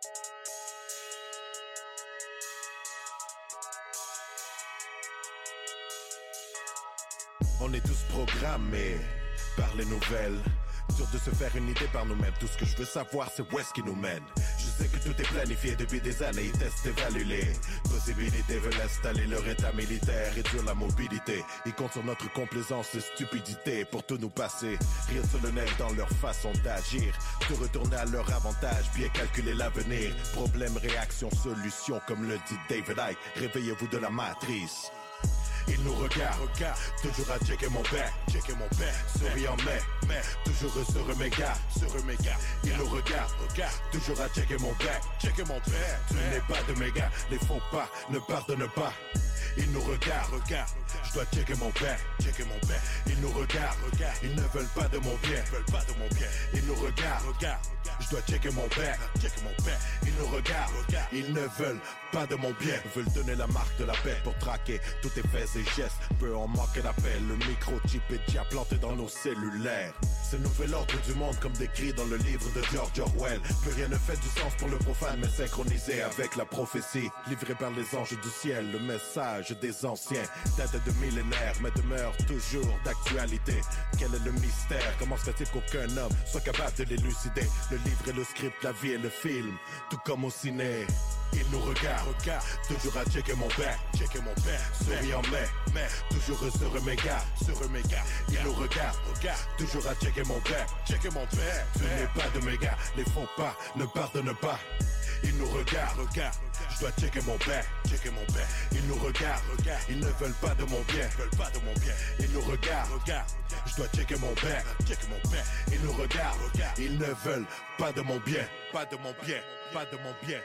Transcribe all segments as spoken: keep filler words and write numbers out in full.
On est tous programmés par les nouvelles. Dur de se faire une idée par nous-mêmes. Tout ce que je veux savoir, c'est où est-ce qu'ils nous mènent. Je sais que tout est planifié depuis des années. Ils testent, évaluent les possibilités. Veulent installer leur état militaire, réduire la mobilité. Ils comptent sur notre complaisance et stupidité pour tout nous passer. Rire solennel dans leur façon d'agir. Se retourner à leur avantage, bien calculer l'avenir. Problème, réaction, solution, comme le dit David Icke. Réveillez-vous de la matrice. Il nous regarde, regarde, toujours à checker mon back, checker mon back, souriant mais, mais, toujours sur mes gars, sur mes gars. Il nous regarde, regarde, toujours à checker mon back, checker mon back. Tu n'es pas de mes gars, les faux pas, ne pardonne pas. Ils nous regardent, regarde, je dois checker mon back, checker mon back. Ils nous regardent, regarde, ils ne veulent pas de mon bien, veulent pas de mon bien. Ils nous regardent, regarde, je dois checker mon back, checker mon back. Ils nous regardent, regarde, ils ne veulent pas de mon bien. Veulent donner la marque de la paix pour traquer tous tes faits et gestes. Peu en manquer l'appel, le microchip est déjà planté dans nos cellulaires. Ce nouvel ordre du monde comme décrit dans le livre de George Orwell. Plus rien ne fait du sens pour le profane, mais synchronisé avec la prophétie. Livré par les anges du ciel, le message des anciens date de millénaires, mais demeure toujours d'actualité. Quel est le mystère? Comment se fait-il qu'aucun homme soit capable de l'élucider? Le livre et le script, la vie et le film, tout comme au ciné. Il nous regarde, regarde, toujours à checker mon back, checker mon back, souriant mais, mais, toujours sur mes gars, sur mes gars. Il nous regarde, regarde, toujours à checker mon back, checker mon back. Tu n'es pas de mes gars, les faux pas, ne pardonne pas. Ils nous regardent, regarde, je dois checker mon back, checker mon back. Ils nous regardent, regarde, ils ne veulent pas de mon bien, veulent pas de mon bien. Ils nous regardent, regarde, je dois checker mon back, checker mon back. Ils nous regardent, regarde, ils ne veulent pas de mon bien, pas de mon bien, pas de mon bien.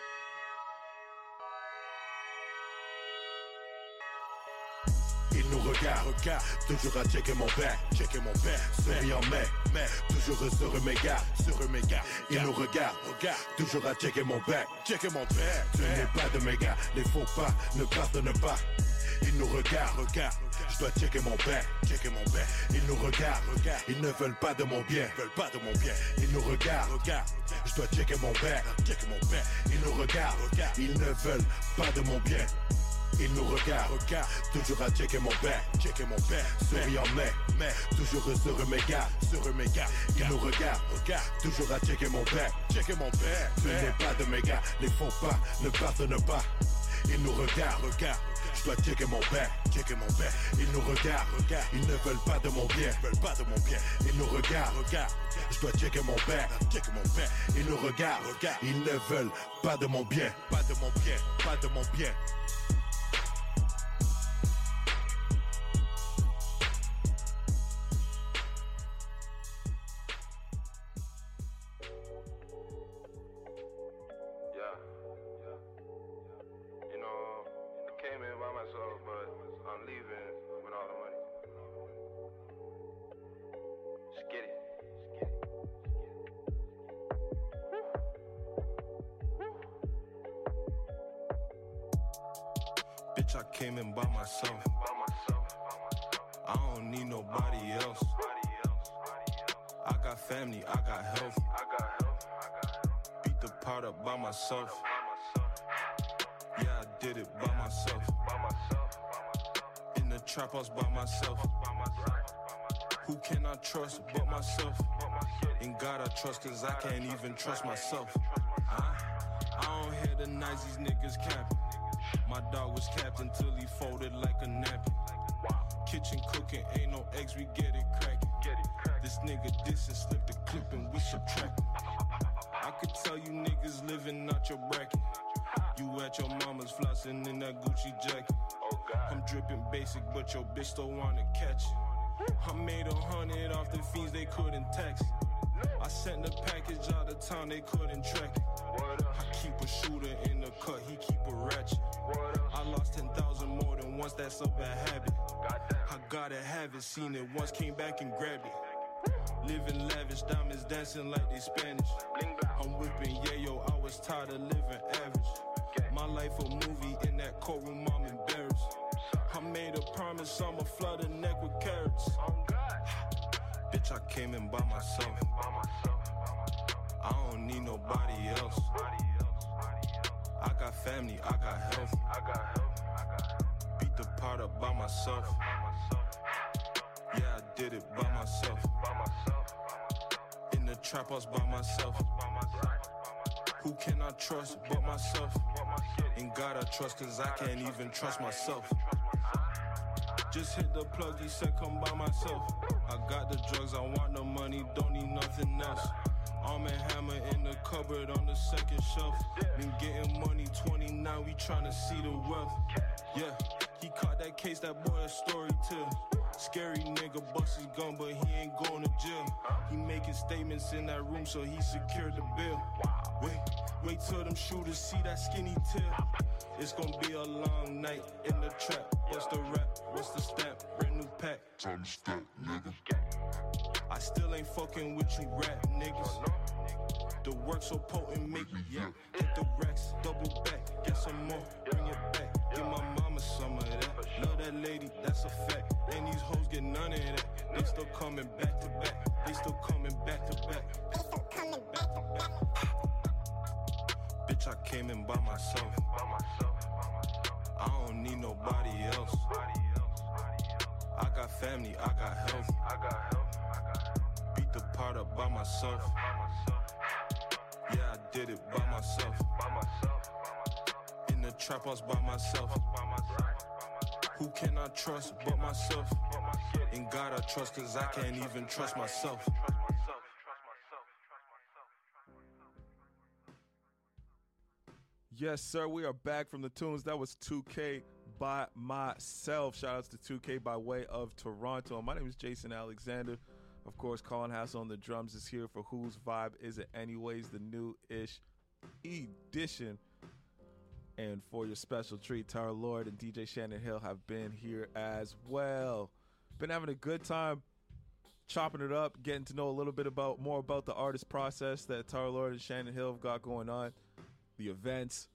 Il nous regarde, regarde, toujours à checker mon back, checker mon back, souriant mais, mais, toujours sur mes gars, sur mes gars. Il nous regarde, regarde, toujours à checker mon back, checker mon back. Tu n'es pas de mes gars, les faux pas, ne pardonne pas. Il nous regarde, regarde, je dois checker mon back, checker mon back. Ils nous regardent, regarde, ils ne veulent pas de mon bien, veulent pas de mon bien. Ils nous regardent, regarde, je dois checker mon back, checker mon back. Ils nous regardent, regarde, ils ne veulent pas de mon bien. Il nous regarde, regarde, toujours à checker mon back, checker mon back, souriant mais, mais, toujours sur mes gars, sur mes gars. Il nous regarde, regarde, toujours à checker mon back, checker mon back. Tu n'es pas de mes gars, les faux pas, ne pardonne pas. Il nous regarde, regarde, je dois checker mon back, checker mon back. Ils nous regardent, regarde, ils ne veulent pas de mon bien, veulent pas de mon bien. Ils nous regardent, regarde, je dois checker mon back, checker mon back. Ils nous regardent, regarde, ils ne veulent pas de mon bien, pas de mon bien, pas de mon bien. I'm leaving with all the money. Just get it. Just get it. Bitch, I came in by myself. I don't need nobody else. I got family, I got health. Beat the pot up by myself. Yeah, I did it by myself. In the trap house by myself. Who can I trust but myself? In God I trust, cause I can't even trust myself. I, I don't hear the nice these niggas capping. My dog was capped until he folded like a napkin. Kitchen cooking, ain't no eggs, we get it cracking. This nigga diss and slip the clip and we subtract. I could tell you niggas living out your bracket. You at your mama's flossing in that Gucci jacket. I'm dripping basic, but your bitch still wanna catch it. I made a hundred off the fiends, they couldn't tax it. I sent the package out of town, they couldn't track it. I keep a shooter in the cut, he keep a ratchet. I lost ten thousand more than once, that's a bad habit. I gotta have it, seen it once, came back and grabbed it. Living lavish, diamonds dancing like they Spanish. I'm whipping yayo, I was tired of living average. My life a movie, in that courtroom I'm embarrassed. I made a promise, I'ma flood the neck with carrots. Bitch, I came in by myself. I don't need nobody else. I got family, I got health. I got health. I got health. Beat the pot up by myself. Yeah, I did it by myself. In the trap house by myself. Who can I trust but myself? In God I trust, cause I can't even trust myself. Just hit the plug, he said come by myself. I got the drugs, I want the money, don't need nothing else. Arm and Hammer in the cupboard on the second shelf. Been getting money, twenty-nine, we tryna see the wealth. Yeah, he caught that case, that boy a story too. Scary nigga bust his gun, but he ain't going to jail. He making statements in that room, so he secured the bill. Wait, wait till them shooters see that skinny tail. It's gonna be a long night in the trap. What's the rap? What's the stamp? Brand new pack. Time to step, nigga. I still ain't fucking with you rap niggas. The work so potent, make me yeah. Hit the racks, double back, get some more, bring it back. Give my mama some of that. Love that lady, that's a fact. And these hoes get none of that. They still coming back to back. They still coming back to back. They still coming back to back. Bitch, I came in by myself. I don't need nobody else. I got family, I got health. Beat the pot up by myself. Yeah, I did it by myself. In the trap house by myself. Who can I trust but myself? In God I trust, cause I can't even trust myself. Yes, sir. We are back from the tunes. That was two K by myself. Shout outs to two K by way of Toronto. My name is Jason Alexander. Of course, Colin Hassel on the drums is here for Whose Vibe Is It Anyways, the new-ish edition. And for your special treat, Tara Lord and D J Shannon Hill have been here as well. Been having a good time chopping it up, getting to know a little bit about more about the artist process that Tara Lord and Shannon Hill have got going on. The events,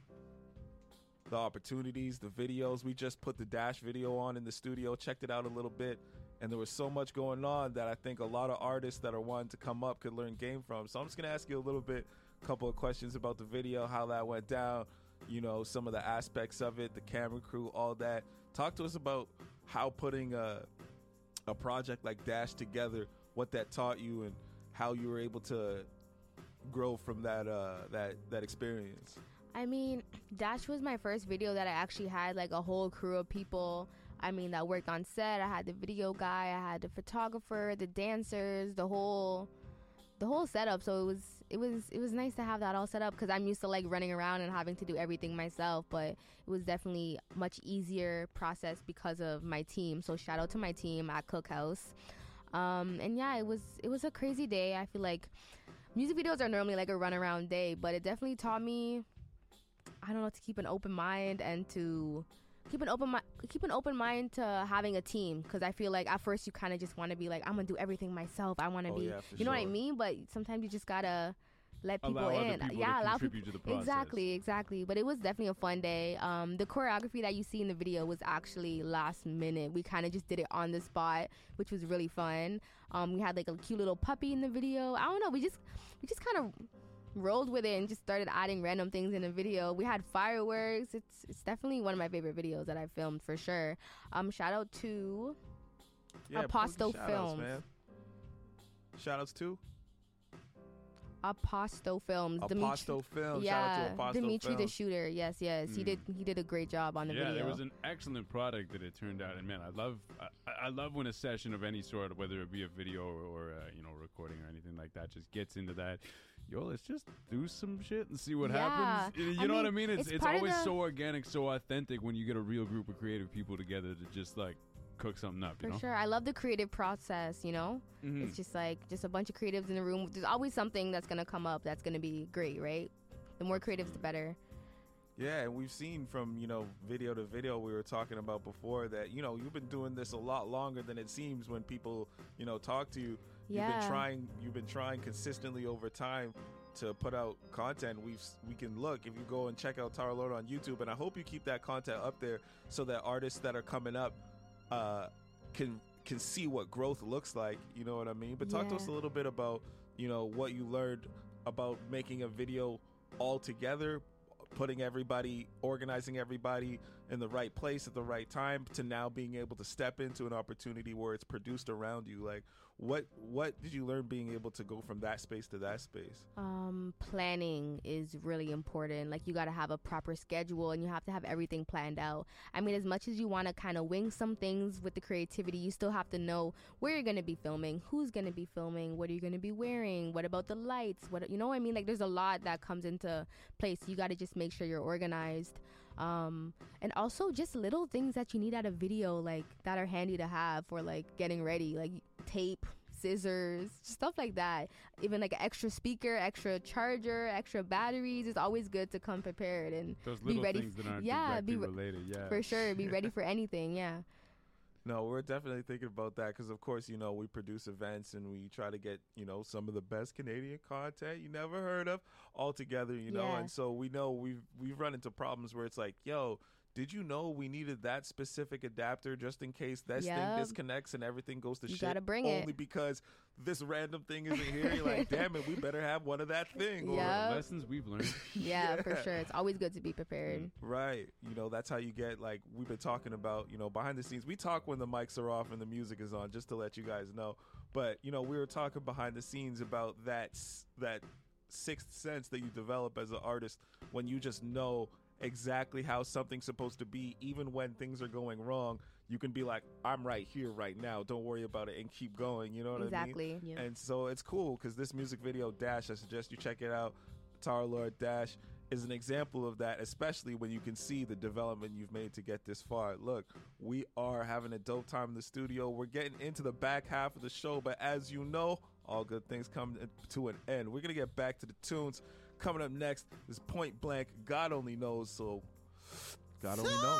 the opportunities, the videos. We just put the Dash video on in the studio, checked it out a little bit, and there was so much going on that I think a lot of artists that are wanting to come up could learn game from. So I'm just going to ask you a little bit, a couple of questions about the video, how that went down, you know, some of the aspects of it, the camera crew, all that. Talk to us about how putting a, a project like Dash together, what that taught you, and how you were able to grow from that uh that that experience. I mean, Dash was my first video that I actually had like a whole crew of people. I mean, that worked on set. I had the video guy, I had the photographer, the dancers, the whole the whole setup. So it was it was it was nice to have that all set up, because I'm used to like running around and having to do everything myself, but it was definitely a much easier process because of my team. So shout out to my team at Cookhouse. Um and yeah, it was it was a crazy day. I feel like music videos are normally like a runaround day, but it definitely taught me, I don't know, to keep an open mind and to keep an open mi- keep an open mind to having a team, because I feel like at first you kind of just want to be like, I'm gonna do everything myself. I want to oh, be, yeah, you know sure. what I mean? But sometimes you just gotta let people allow in. other people yeah, to allow contribute people. to the process. Exactly, exactly. But it was definitely a fun day. Um, the choreography that you see in the video was actually last minute. We kind of just did it on the spot, which was really fun. Um, we had like a cute little puppy in the video. I don't know. We just we just kind of rolled with it and just started adding random things in the video. We had fireworks. It's it's definitely one of my favorite videos that I filmed for sure. Um, shout out to Yeah, Aposto shout outs, Films. man. Shout outs to Aposto Films. Aposto Films. Yeah, Shout out to Aposto Dimitri the Films. shooter. Yes, yes. He Mm. did he did a great job on the yeah, video. it was an excellent product that it turned out. And man, I love I, I love when a session of any sort, whether it be a video or, or uh, you know, recording or anything like that, just gets into that. Yo, let's just do some shit and see what Yeah. happens. You I know what mean, I mean? It's it's it's, part of always the- so organic, so authentic when you get a real group of creative people together to just like cook something up. You For know? sure. I love the creative process, you know? Mhm. It's just like just a bunch of creatives in the room. There's always something that's going to come up that's going to be great, right? The more creatives, the better. Yeah, and we've seen from, you know, video to video we were talking about before that, you know, you've been doing this a lot longer than it seems when people, you know, talk to you. You've Yeah. been trying you've been trying consistently over time to put out content. We've we can look if you go and check out Tara Lord on YouTube, and I hope you keep that content up there so that artists that are coming up uh can can see what growth looks like, you know what I mean? But talk to Yeah. us a little bit about, you know, what you learned about making a video all together, putting everybody, organizing everybody in the right place at the right time, to now being able to step into an opportunity where it's produced around you? Like, what what did you learn being able to go from that space to that space? Um, planning is really important. Like, you got to have a proper schedule, and you have to have everything planned out. I mean, as much as you want to kind of wing some things with the creativity, you still have to know where you're going to be filming, who's going to be filming, what are you going to be wearing, what about the lights, what, you know what I mean? Like, there's a lot that comes into place. You got to just make sure you're organized. Um, and also just little things that you need at a video, like, that are handy to have for, like, getting ready, like tape, scissors, stuff like that. Even like an extra speaker, extra charger, extra batteries. It's always good to come prepared and Those be little ready. things that aren't yeah, directly be re- related. Yeah, for sure. Be ready for anything. Yeah. No, we're definitely thinking about that because, of course, you know, we produce events and we try to get, you know, some of the best Canadian content you never heard of all together, you know. Yeah. And so we know we've we've run into problems where it's like, yo, did you know we needed that specific adapter just in case this Yep. thing disconnects and everything goes to You shit? gotta bring it. only because this random thing isn't here. You're like, damn it, we better have one of that thing. Or- Yeah. Yep. Lessons we've learned. Yeah, for Yeah. sure. It's always good to be prepared. Right. You know, that's how you get, like, we've been talking about, you know, behind the scenes. We talk when the mics are off and the music is on, just to let you guys know. But, you know, we were talking behind the scenes about that, s- that sixth sense that you develop as an artist when you just know exactly how something's supposed to be. Even when things are going wrong, you can be like, I'm right here right now, don't worry about it, and keep going. You know what I mean? Exactly. Yeah. And so it's cool because this music video, Dash, I suggest you check it out. Tara Lord Dash is an example of that, especially when you can see the development you've made to get this far. Look, we are having a dope time in the studio. We're getting into the back half of the show, but as you know, all good things come to an end. We're going to get back to the tunes. Coming up next is Point Blank, God Only Knows. So, God only knows.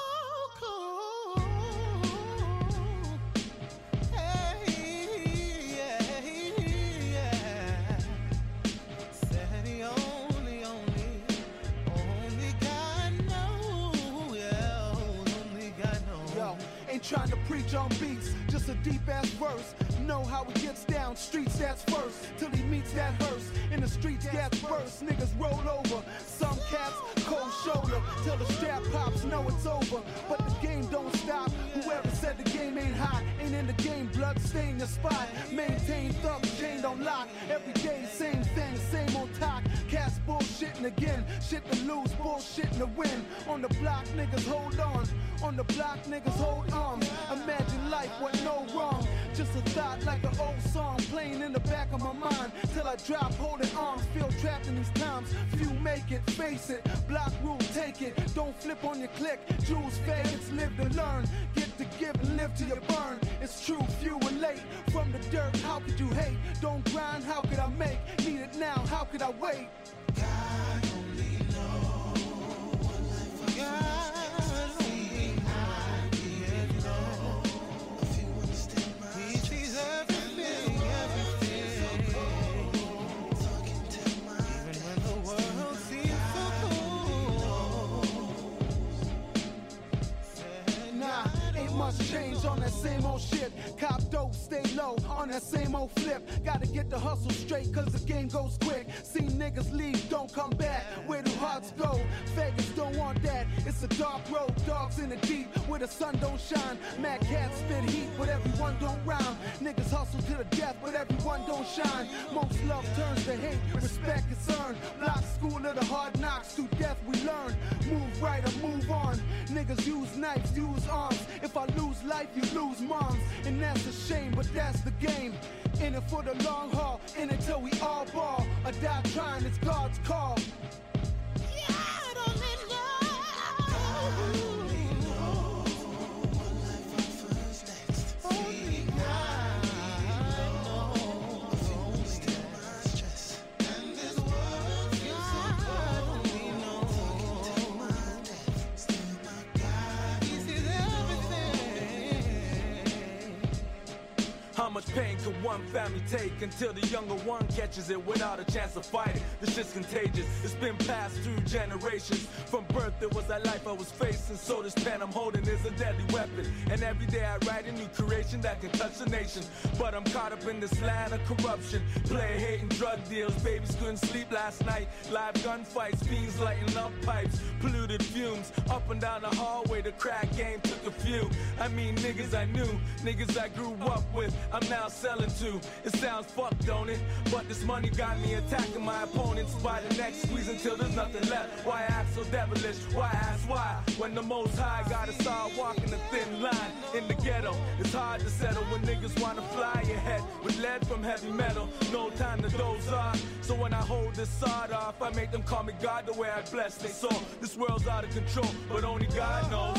Trying to preach on beats, just a deep ass verse. Know how it gets down, streets that's first. Till he meets that hearse, in the streets gets burst. Niggas roll over, some cats cold shoulder. Till the strap pops, know it's over. But the game don't stop. Whoever said the game ain't hot, ain't in the game, blood stain the spot. Maintain thumb, chain on lock. Every day, same thing, same on talk. Cats bullshitting again, shit to lose, bullshitting to win. On the block, niggas hold on. On the block, niggas hold on. Imagine life with no wrong. Just a thought like an old song playing in the back of my mind. Till I drop, holding arms, feel trapped in these times. Few make it, face it. Block rule, take it. Don't flip on your click. Jewels fade, it's live to learn. Get to give and live till you burn. It's true, few and late. From the dirt, how could you hate? Don't grind, how could I make? Need it now, how could I wait? God only knows what life is. God. Change on that same old shit. Cop dope, stay low on that same old flip. Gotta get the hustle straight, cause the game goes quick. See niggas leave, don't come back. Where do hearts go? Faggots don't want that. It's a dark road, dogs in the deep, where the sun don't shine. Mad cats spit heat, but everyone don't rhyme. Niggas hustle to the death, but everyone don't shine. Most love turns to hate, respect is earned. Block school of the hard knocks, through death we learn. Move right or move on. Niggas use knives, use arms. If I lose life, you lose moms. And that's a shame, but that's the game. In it for the long haul, in it till we all ball. Or die trying, it's God's call. God only knows. God only knows what life offers next. Only God knows. I feel still my stress. And this world feels so God only knows. Till my death, still my God. He sees everything. How much pain can one family take until the younger one catches it without a chance to fight it? This shit's contagious. It's been passed through generations. From birth, it was that life I was facing. So this pen I'm holding is a deadly weapon. And every day I write a new creation. generation that can touch the nation. But I'm caught up in this land of corruption, player hating, drug deals. Babies couldn't sleep last night. Live gunfights, fiends lighting up pipes, polluted fumes up and down the hallway. The crack game took a few. I mean niggas I knew, niggas I grew up with, I'm now selling to. It sounds fucked, don't it? But this money got me attacking my opponents by the neck, squeeze until there's nothing left. Why act so devilish? Why ask why? When the Most High gotta start walking a thin line in the ghetto. It's hard to settle when niggas wanna fly your head with lead from heavy metal. No time to doze off. So when I hold this sod off, I make them call me God the way I bless their soul. This world's out of control, but only God knows.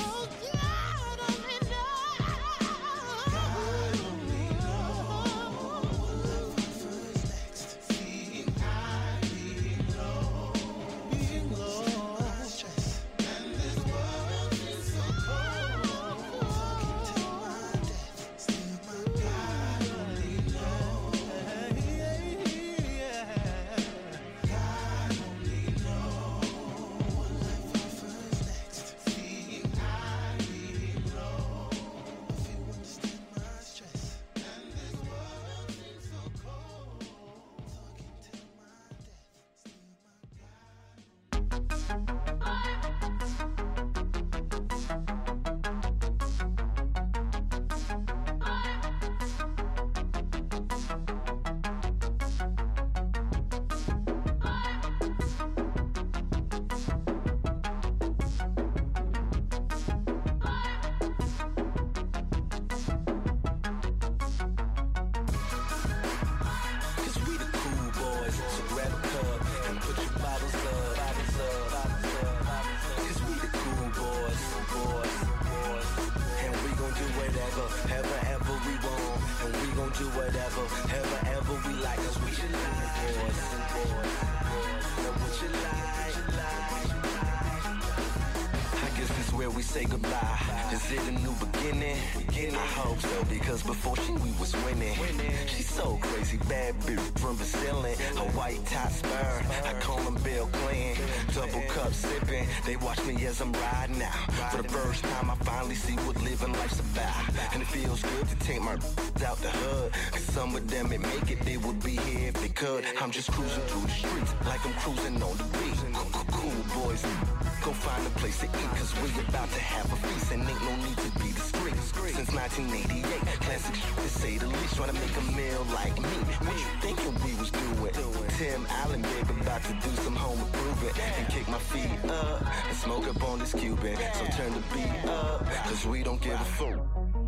Say goodbye. Is it a new beginning? I hope so, because before she we was winning. She's so crazy, bad bitch from Brazilian. A white top spur, I call them Bill Clinton. Double cup sipping, they watch me as I'm riding out. For the first time I finally see what living life's about. And it feels good to take my out the hood, cause some of them it make it, they would be here if they could. I'm just cruising through the streets like I'm cruising on the beat. Cool boys, go find a place to eat, cause we about to have a feast and ain't no need to be discreet. Since nineteen eighty-eight, classic shit to say the least. Trying to make a meal like me. What you thinking we was doing? Tim Allen, baby, about to do some home improvement and kick my feet up and smoke up on this Cuban. So turn the beat up, cause we don't give a fuck.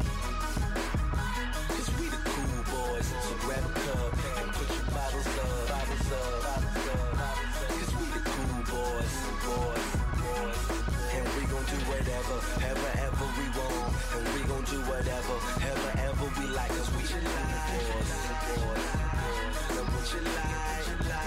Cause we the cool boys, so grab a cup and put your bottles up, bottles up, bottles up. Cause we the cool boys, boys, boys. And we gon' do whatever, ever, ever we want. And we gon' do whatever, ever, ever we like. Cause we the boys, boys. Now what you like?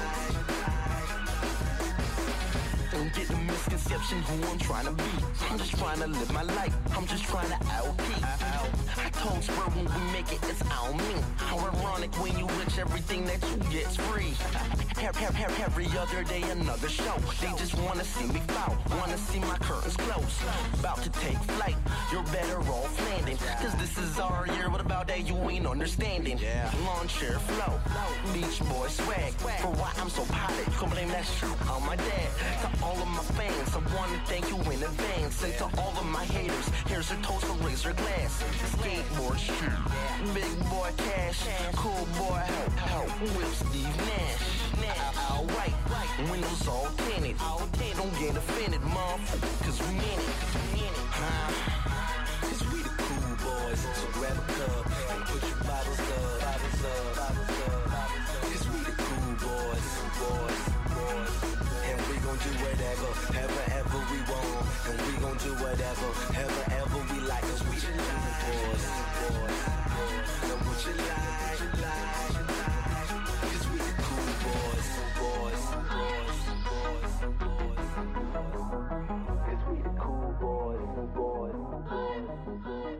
Don't get the misconception who I'm trying to be. I'm just trying to live my life. I'm just trying to outpeak. I told Spur when we make it, it's on me. How ironic when you rich, everything that you get's free. Have, have, have, every other day another show. They just wanna see me fall, wanna see my curtains close. About to take flight, you're better off landing. Cause this is our year, what about that you ain't understanding? Lawn chair flow, Beach Boy swag. For why I'm so potted, come blame that shit on my dad. To all of my fans, I wanna thank you in advance. And to all of my haters, here's a toast of razor glass. Skateboard shoe, big boy cash, cool boy help, help, with Steve Nash. Alright, windows all tinted. Don't get offended, motherfucker, cause we in it. Huh? Cause we the cool boys, so grab a cup and put your bottles up, bottles up, bottles up. Cause we the cool boys, boys, boys. And we gon' do whatever, ever, ever we want. And we gon' do whatever, ever, ever we like. Cause we the boys, boys, boys. Now what you like, you like, you like. Cause we the cool boys, boys, boys, boys, boys, boys. Cause we the cool boys, boys, boys, boys.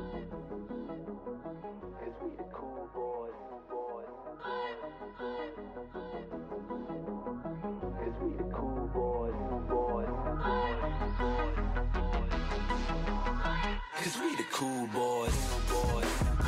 Cause we the cool boys, boys, boys, boys. Cause we the cool boys, boys, boys, boys. Cause we the cool boys, boys, boys.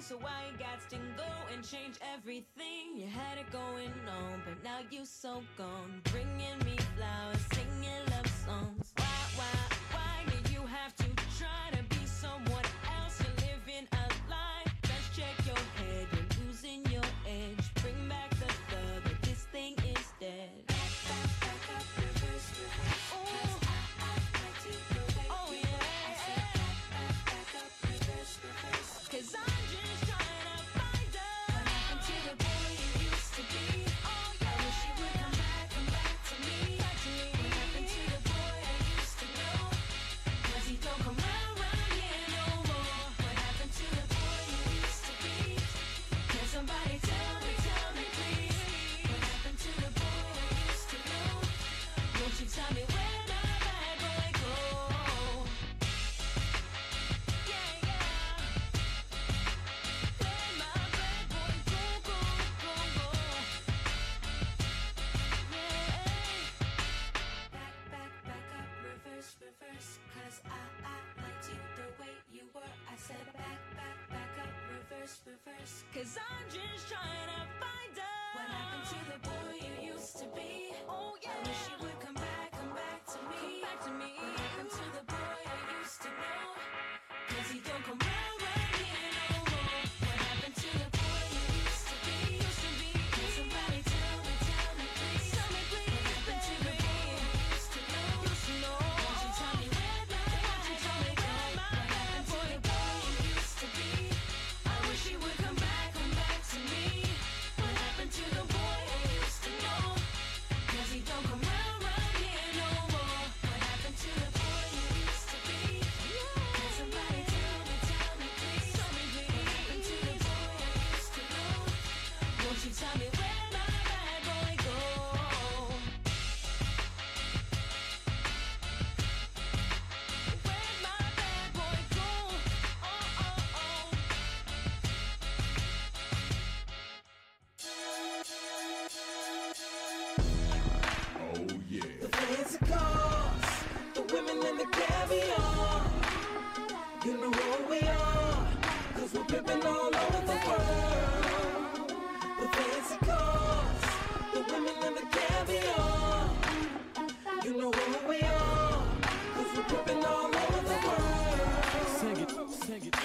so I got to go and change everything. You had it going on, but now you so gone. Bringing me flowers, singing love songs. Why, why, why do you have to try to be someone else? You're living a lie. Let's check your head, you're losing your edge. Bring back the thug, but this thing is dead. Back, back, back up, reverse, reverse. Oh, oh yeah. Back up, reverse, reverse. Cause I'm just trying to find out what happened to the boy you used to be. Oh yeah. I wish you would come back, come back to me. Back to me. What happened to the boy I used to know? Cause he don't come round, round here no more. What happened to the boy you used to be? Can somebody tell me, tell me please? What happened to the boy I used to know? Won't you tell me where my bad boy go? Yeah, yeah. Where my bad boy go, go, go, go? Yeah. Back, back, back up, reverse, reverse. Cause I, I liked you the way you were. I said back, back, back up, reverse, reverse. Cause I'm just trying to find out what happened to the boy you used to be. Oh yeah. I wish you would come back, come back to me. Come back to me. What happened to the boy I used to know? Cause he don't come round, round here no more. What happened to the boy you used to be? Used to be. Can somebody tell me, tell me please? Tell me please, what happened to the boy I used to know? Used to know. Won't you tell me where my Won't you tell me where my What happened to the boy you used to be? I wish he would come back, come back to me. What happened to the boy I used to know? Cause he don't come round, round here no more. What happened to the boy you used to be? Can somebody tell me, tell me please? Tell me please. What happened to the boy I used to know? Won't you tell me where my bad boy go? Where my bad boy go? Oh, oh, oh. Oh yeah. The fancy cars, the women and the caviar. You know who we are, cause we're pimping all over the world. The fancy cars, the women and the caviar. You know who we are, cause we're pimping all over the world. Sing it, sing it.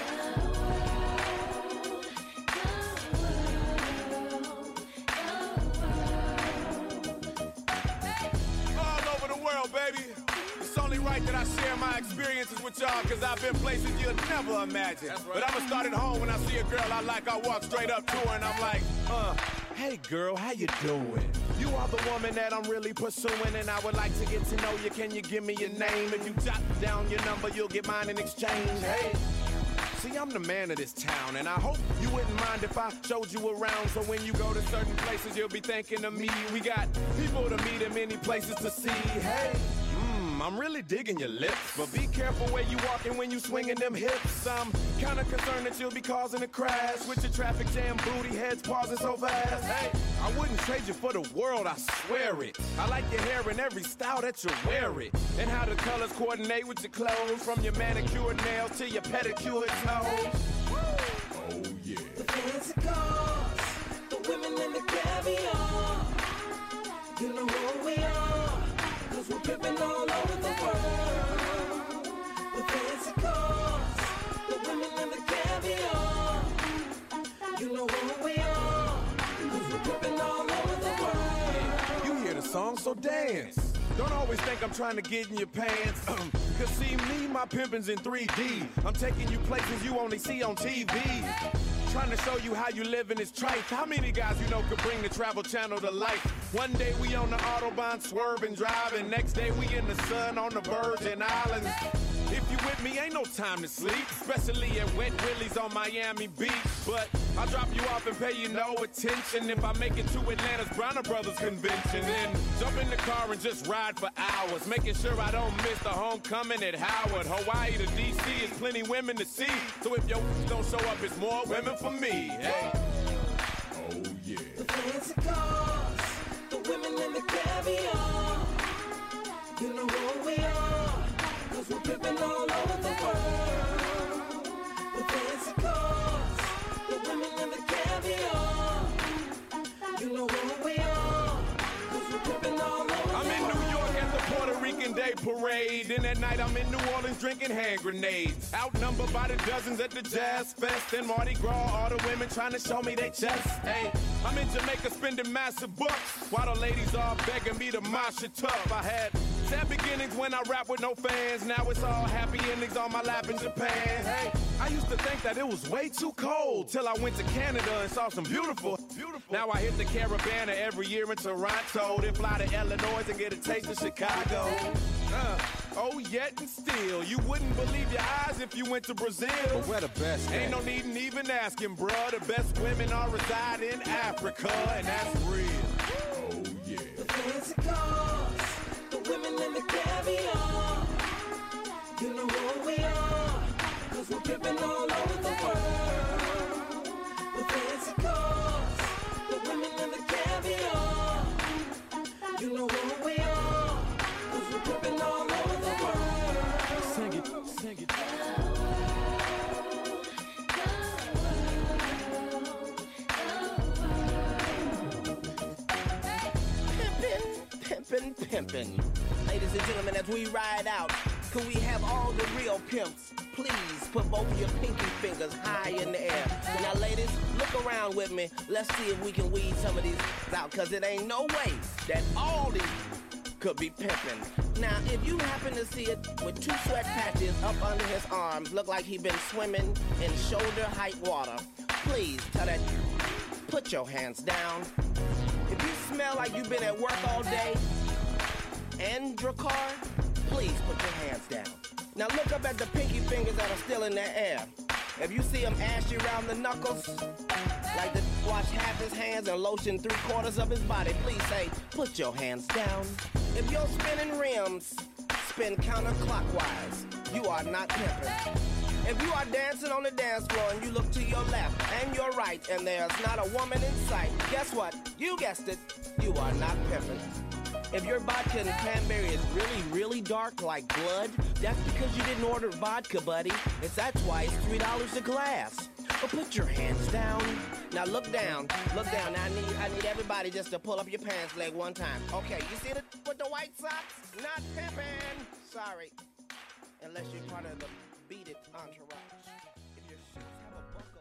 All over the world, baby. It's only right that I share my experiences with y'all, cause I've been places you'll never imagine. But I'ma start at home. When I see a girl I like, I walk straight up to her and I'm like, uh, hey girl, how you doing? You are the woman that I'm really pursuing, and I would like to get to know you. Can you give me your name? If you jot down your number, you'll get mine in exchange. Hey. See, I'm the man of this town, and I hope you wouldn't mind if I showed you around. So when you go to certain places, you'll be thinking of me. We got people to meet and many places to see. Hey, mmm, I'm really digging your lips, but be careful where you walking when you swinging them hips. I'm kind of concerned that you'll be causing a crash with your traffic jam booty heads pausing so fast. Hey, I wouldn't trade you for the world, I swear it. I like your hair in every style that you wear it, and how the colors coordinate with your clothes, from your manicured nails to your pedicured toes. Oh yeah. The fancy cars, the women and the caviar. You know who we are, cause we're pimping all over the world. The fancy cars, the women and the caviar. You know who we are, cause we're pimping all over the world. You hear the song, so dance. Don't always think I'm trying to get in your pants. Cause see me, my pimpin's in three D. I'm taking you places you only see on T V. Trying to show you how you live in this trife. How many guys you know could bring the Travel Channel to life? One day we on the Autobahn swerving, driving. Next day we in the sun on the Virgin Islands. If you with me, ain't no time to sleep, especially at Wet Willie's on Miami Beach. But I'll drop you off and pay you no attention if I make it to Atlanta's Bronner Brothers convention. Then jump in the car and just ride for hours, making sure I don't miss the homecoming at Howard. Hawaii to D C is plenty women to see, so if your don't show up, it's more women for me. Hey. Oh yeah. The fancy cars, the women and the caviar. You know who we are, cause we're pimping all over the world. The fancy cars, the parade. Then at night I'm in New Orleans drinking hand grenades. Outnumbered by the dozens at the Jazz Fest and Mardi Gras. All the women trying to show me their chest. Hey, I'm in Jamaica spending massive bucks while the ladies are begging me to mosh it tough. I had sad beginnings when I rap with no fans. Now it's all happy endings on my lap in Japan. Hey, I used to think that it was way too cold till I went to Canada and saw some beautiful, beautiful. Now I hit the Caribana every year in Toronto, then fly to Illinois and get a taste of Chicago. Uh, oh, yet and still, you wouldn't believe your eyes if you went to Brazil. But we're the best. Ain't no need in even asking, bruh. The best women all reside in Africa, and that's real. Oh, yeah. The fancy cars, the women and the caviar. You know who we are, cause we're pimping all over the world. The fancy cars, the women and the caviar. You know who we are, cause we're pimping all over the world. Sing it, sing it. Pimpin', pimpin'. Ladies and gentlemen, as we ride out, can we have all the real pimps? Please put both of your pinky fingers high in the air. Now, ladies, look around with me. Let's see if we can weed some of these out, cause it ain't no way that all these could be pimpin'. Now, if you happen to see it with two sweat patches up under his arms, look like he been swimming in shoulder-height water, please tell that, put your hands down. If you smell like you've been at work all day, and Dracar, please put your hands down. Now look up at the pinky fingers that are still in the air. If you see him ashy around the knuckles, like the wash half his hands and lotion three quarters of his body, please say, put your hands down. If you're spinning rims, spin counterclockwise. You are not pimping. If you are dancing on the dance floor and you look to your left and your right and there's not a woman in sight, guess what? You guessed it, you are not pimping. If your vodka and cranberry is really, really dark like blood, that's because you didn't order vodka, buddy. It's that's why it's three dollars a glass. But put your hands down. Now look down, look down. Now I need, I need everybody just to pull up your pants leg one time. Okay, you see the with the white socks? Not pimping. Sorry, unless you're part of the Beat It entourage. If your shoes have a buckle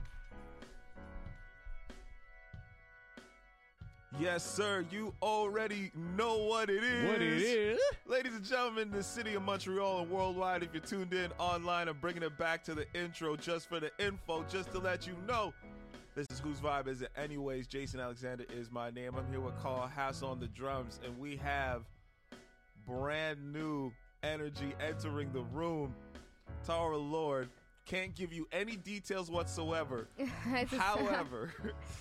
on. Yes, sir. You already know what it is. What it is. Ladies and gentlemen, the city of Montreal and worldwide, if you're tuned in online, I'm bringing it back to the intro just for the info, just to let you know. This is Whose Vibe Is It Anyways. Jason Alexander is my name. I'm here with Carl Hass on the drums, and we have brand new energy entering the room. Tara Lord can't give you any details whatsoever. However,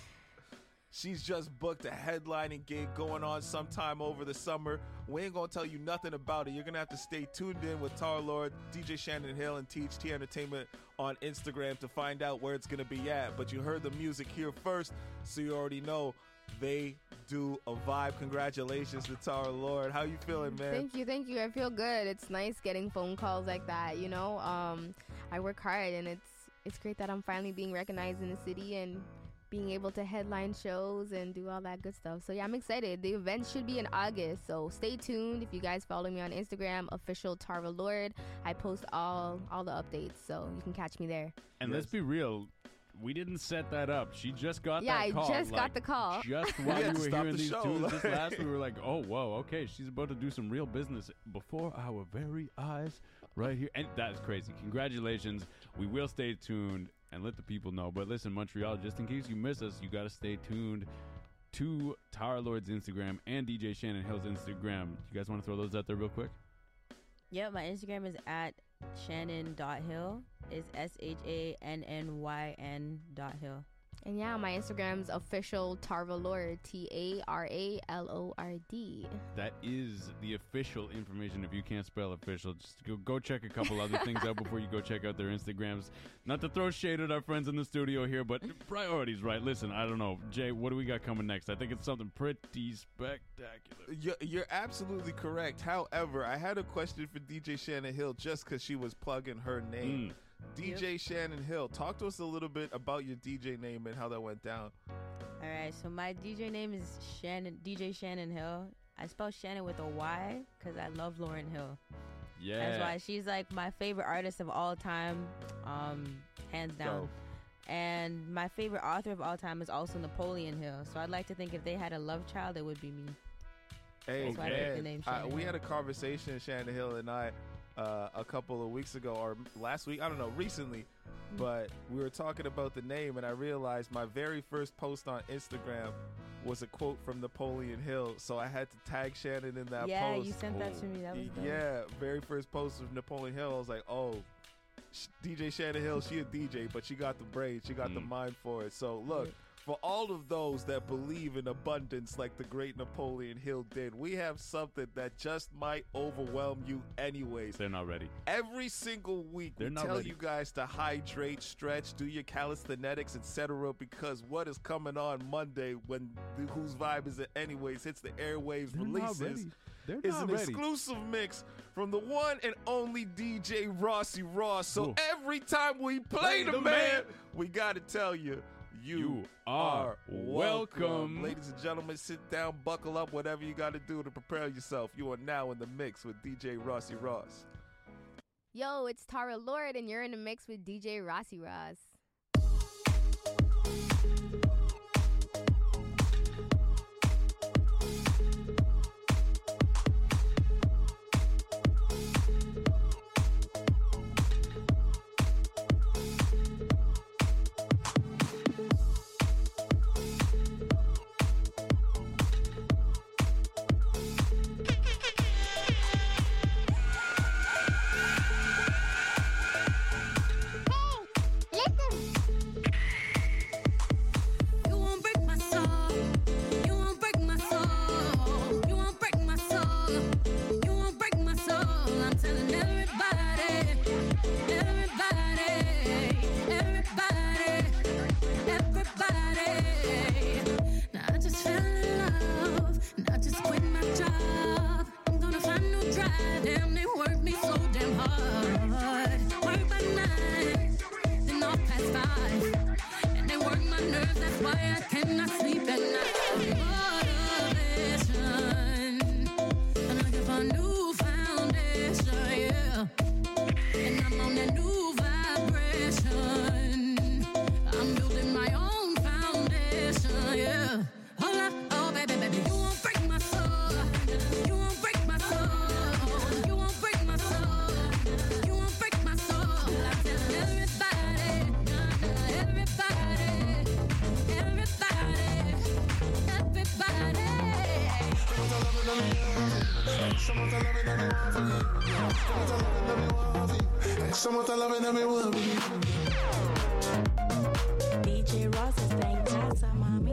she's just booked a headlining gig going on sometime over the summer. We ain't gonna tell you nothing about it. You're gonna have to stay tuned in with Tara Lord, D J Shannon Hill, and T H T Entertainment on Instagram to find out where it's gonna be at. But you heard the music here first, so you already know they do a vibe. Congratulations to Tara Lord. How you feeling, man? Thank you, thank you. I feel good. It's nice getting phone calls like that, you know. Um, I work hard, and it's it's great that I'm finally being recognized in the city and being able to headline shows and do all that good stuff. So yeah, I'm excited. The event should be in August, so stay tuned. If you guys follow me on Instagram, official Tara Lord, I post all all the updates, so you can catch me there. And let's be real, we didn't set that up. She just got yeah, that call. Yeah, I just like, got the call. Just while Yeah, we were stop hearing the these show. tunes just last, we were like, oh, whoa, okay, she's about to do some real business before our very eyes right here. And that's crazy. Congratulations. We will stay tuned and let the people know. But listen, Montreal, just in case you miss us, you got to stay tuned to Tara Lord's Instagram and D J Shannon Hill's Instagram. You guys want to throw those out there real quick? Yeah, my Instagram is at shannon.hill. It's S H A N N Y N dot hill. And yeah, my Instagram's official Tara Lord, T A R A L O R D. That is the official information. If you can't spell official, just go, go check a couple other things out before you go check out their Instagrams. Not to throw shade at our friends in the studio here, but priorities, right? Listen, I don't know. Jay, what do we got coming next? I think it's something pretty spectacular. You're, you're absolutely correct. However, I had a question for D J Shannon Hill just because she was plugging her name. Mm. D J yep. Shannon Hill, talk to us a little bit about your D J name and how that went down. All right, so my D J name is Shannon, D J Shannon Hill. I spell Shannon with a Y because I love Lauryn Hill. Yeah. That's why she's like my favorite artist of all time, um, hands down. Dope. And my favorite author of all time is also Napoleon Hill. So I'd like to think if they had a love child, it would be me. Hey, That's why I picked the man, name uh, Shannon we Hill. had a conversation, Shannon Hill and I, uh, a couple of weeks ago, or last week, I don't know, recently, Mm-hmm. but we were talking about the name, and I realized my very first post on Instagram was a quote from Napoleon Hill, so I had to tag Shannon in that Yeah, post. you sent that to me. That was dope. Yeah, very first post of Napoleon Hill, I was like, oh, sh- D J Shannon Hill, she a D J, but she got the brain, she got the Mm. mind for it. So look, for all of those that believe in abundance like the great Napoleon Hill did, we have something that just might overwhelm you anyways. They're not ready. Every single week, They're we not tell ready. you guys to hydrate, stretch, do your calisthenics, et cetera. Because what is coming on Monday when the Whose Vibe Is It Anyways hits the airwaves They're not releases ready. They're is not an ready. exclusive mix from the one and only D J Rossi Ross. So Ooh. every time we play the, the man, man. we got to tell you, you, You are welcome. Ladies and gentlemen, sit down, buckle up, whatever you got to do to prepare yourself. You are now in the mix with D J Rossi Ross. Yo, it's Tara Lord, and you're in the mix with D J Rossi Ross. You won't break my soul. You won't break my soul. You won't break my soul. You won't break my soul. I'm telling everybody, everybody, everybody, everybody. Now I just fell in love. And I just quit my job. I'm gonna find a new drive. Damn, they work me so damn hard. Work by nine, then off past five. And they work my nerves, that's why I cannot sleep at night. Motivation, I'm looking for a new foundation, yeah. And I'm on that new vibration. I'm building my own foundation, yeah. Hold up, oh baby, baby, you won't break my soul. You won't break my soul. You won't break my soul. You won't break my soul. I'm telling everybody, everybody, everybody, everybody. D J Ross is bang tassa, mommy.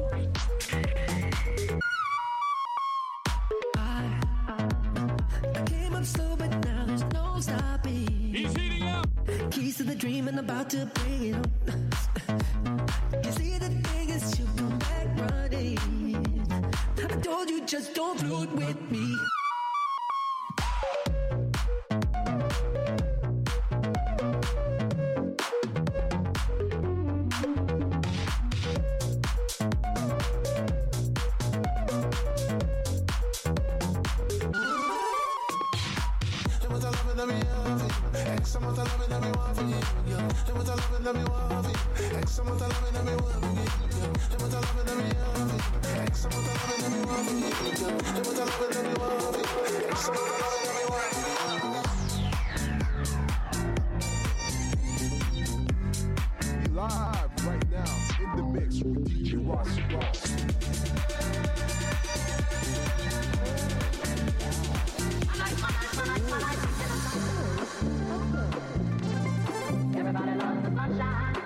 I came up slow, but now there's no stopping. He's heating up. Keys to the dream and about to bring it on. You see, the thing is, you come back running. I told you, just don't float with me. Live right now in the mix with D J Rossi Ross. Everybody loves the sunshine.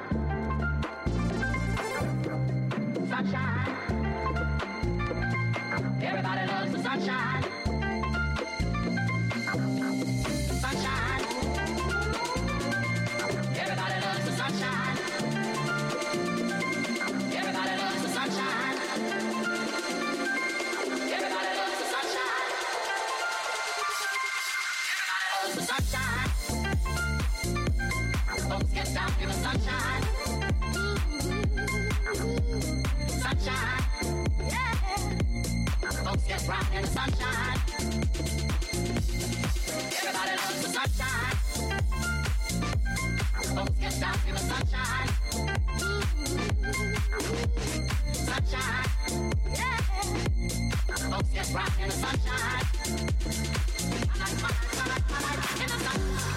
Sunshine. Everybody loves the sunshine. Sunshine. Everybody loves the sunshine. Everybody loves the sunshine. Everybody loves the sunshine. Everybody loves the sunshine. Folks get down in the sunshine. Sunshine. Yeah. Folks get rock in the sunshine. Everybody loves the sunshine. Folks get down in the sunshine. Sunshine. Yeah. Folks get rock in the sunshine. I like, I like, I like, I like rock in the sunshine.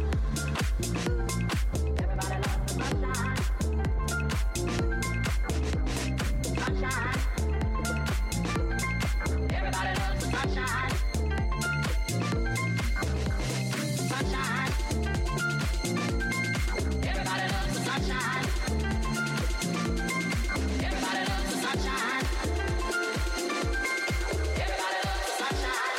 Everybody loves the sunshine. Sunshine. Everybody loves the sunshine. Sunshine. Everybody loves the sunshine. Everybody loves the sunshine. Everybody loves the sunshine.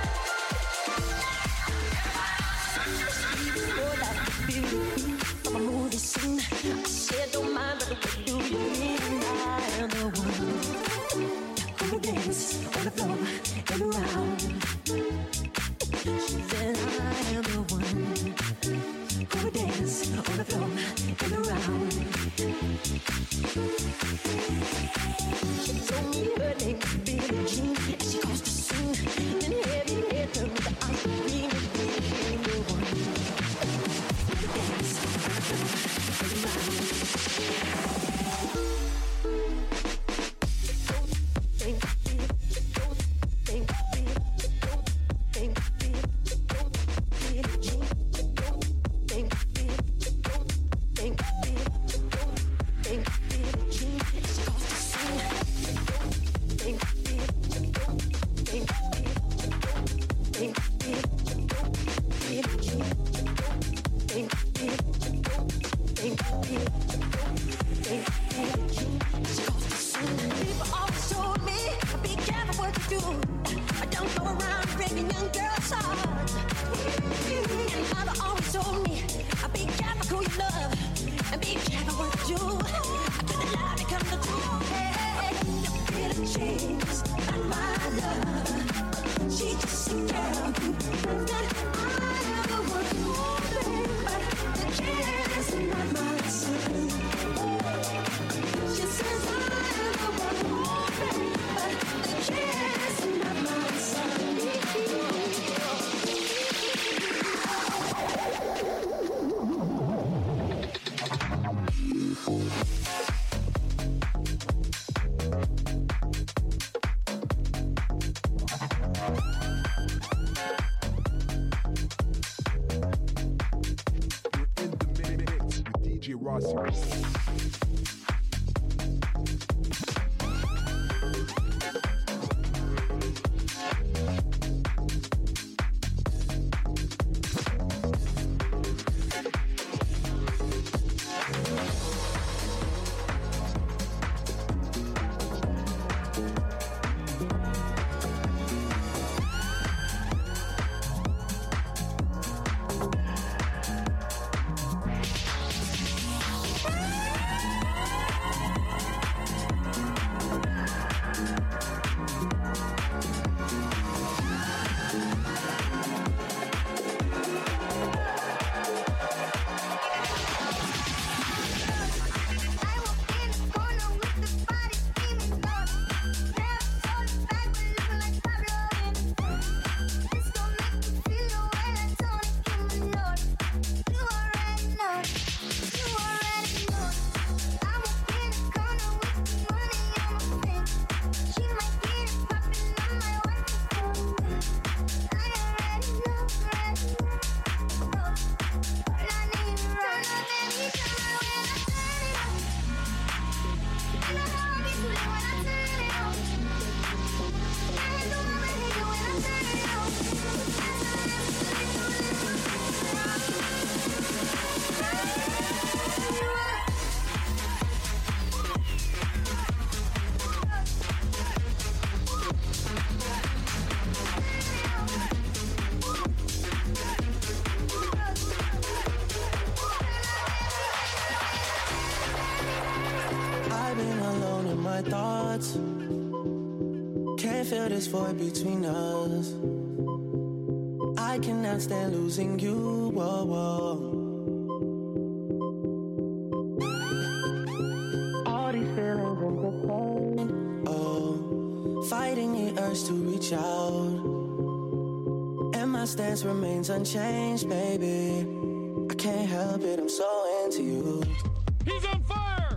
I'm a movie scene. I said don't mind, but what do you mean? I am the one who will dance on the floor and around. She said I am the one who will dance on the floor and around. She told me her name was Billie Jean, and she caused a scene. And heavy hit her with the ice cream. And the one who will dance on the floor and around. Don't think it, don't think it, don't think it, don't Billie Jean, don't think it, don't think it, don't think Billie Jean. She caused a scene. Don't think it, don't think it, don't think it, don't Billie Jean, don't think it, don't think it, don't think Billie Jean. She caused a scene. People always told me, be careful what you do. I don't go around breaking young girls' hearts. And mother always told me, be careful who you love and be careful what you do. I couldn't allow to come to truth. Hey, the Billie Jean's not my love. She's just a girl who thinks that I am the one who but the kid is not my son. She says I am the one who but the kid is not my son. In the mix with D J Rossi. my thoughts. Can't feel this void between us. I cannot stand losing you. Whoa, whoa. All these feelings in the pain. Oh, fighting the urge to reach out. And my stance remains unchanged, baby. I can't help it, I'm so into you. He's on fire!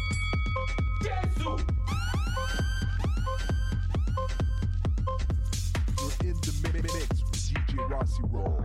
Dance You're in the mix with D J Rossi Roll.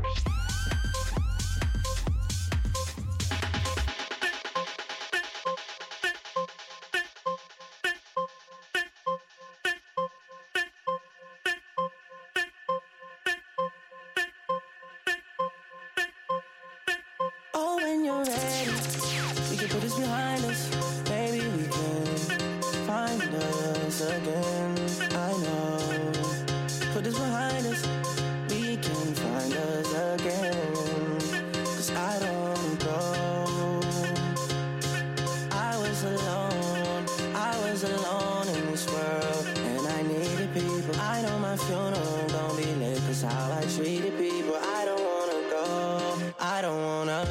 Oh, when you're ready, we can put this behind us. Maybe we can find us again. I know. Put this behind us, we can find us again. Cause I don't go. I was alone, I was alone in this world. And I needed people. I know my funeral gon' be lit. Cause how I treated people, I don't wanna go. I don't wanna.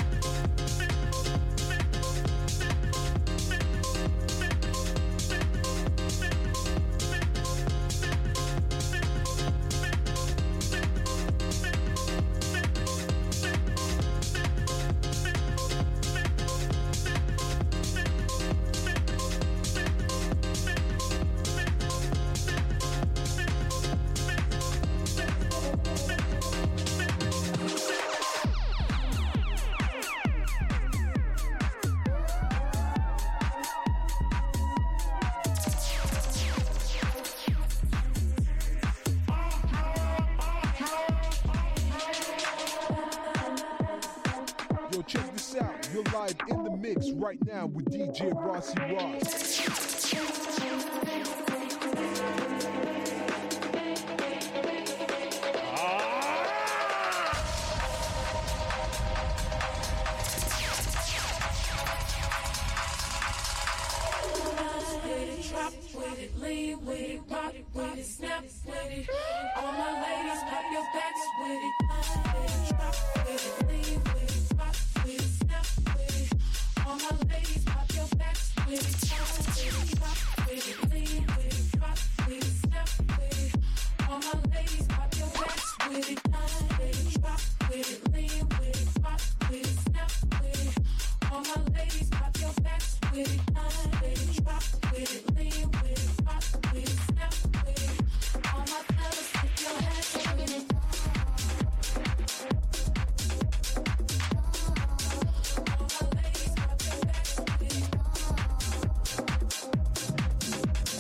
Yo, check this out. You're live in the mix right now with D J Rossi Ross. Drop with it, lean with it, rock with it, snap with it. All my ladies, pop your backs with it. Drop with it, lean with it, rock with it, snap with it. All my ladies, pop your backs with it. Drop with it, lean with it, rock with it, snap with it. All my ladies, pop your backs with it. Drop with it, lean with it, rock with it, snap with it. All my ladies, pop your backs with it. Drop with it, lean with it, rock with it, snap with it. All my fellas, put your hands up in it. All my ladies, pop your backs with it.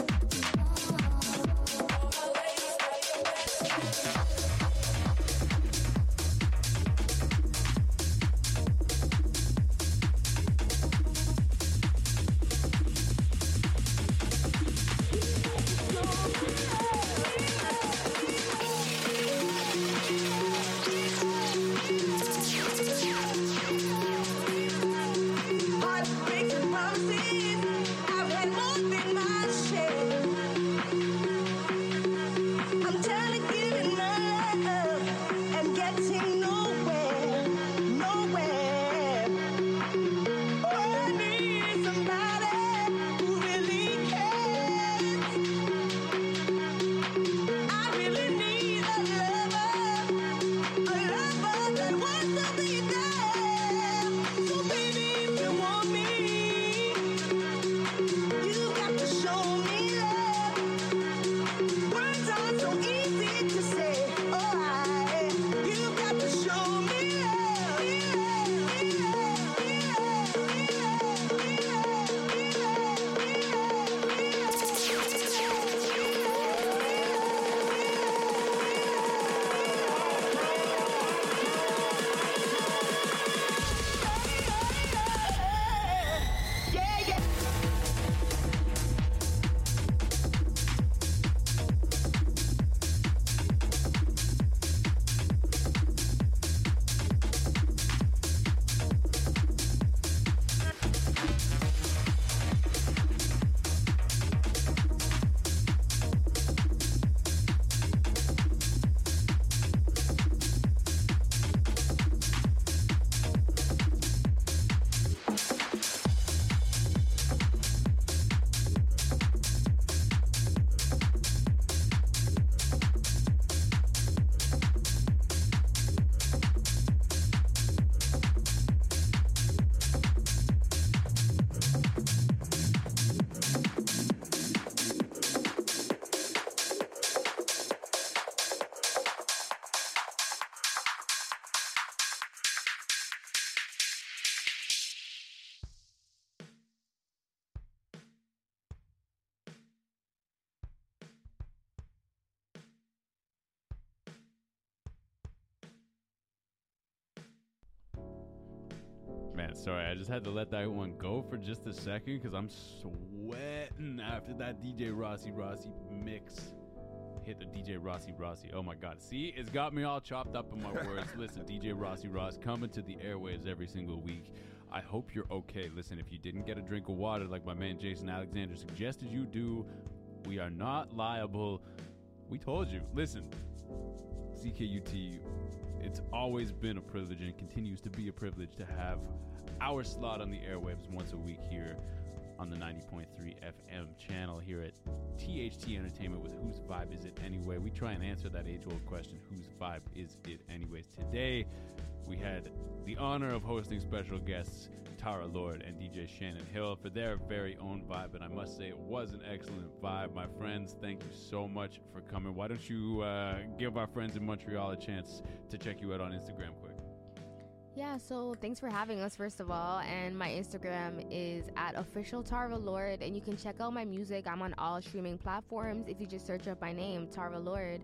man, sorry, I just had to let that one go for just a second because I'm sweating after that D J Rossi Rossi mix. Hit the D J Rossi Rossi. Oh my God. See, it's got me all chopped up in my words. Listen, D J Rossi Ross coming to the airwaves every single week. I hope you're okay. Listen, if you didn't get a drink of water like my man Jason Alexander suggested you do, we are not liable. We told you. Listen, C K U T, it's always been a privilege and it continues to be a privilege to have our slot on the airwaves once a week here on the ninety point three F M channel here at T H T Entertainment with Whose Vibe Is It Anyway? We try and answer that age-old question, whose vibe is it anyways? Today, we had the honor of hosting special guests Tara Lord and D J Shannon Hill for their very own vibe, and I must say it was an excellent vibe. My friends, thank you so much for coming. Why don't you uh, give our friends in Montreal a chance to check you out on Instagram quick? Yeah, so thanks for having us, first of all. And my Instagram is at official Tara Lord, and you can check out my music. I'm on all streaming platforms if you just search up my name, Tara Lord.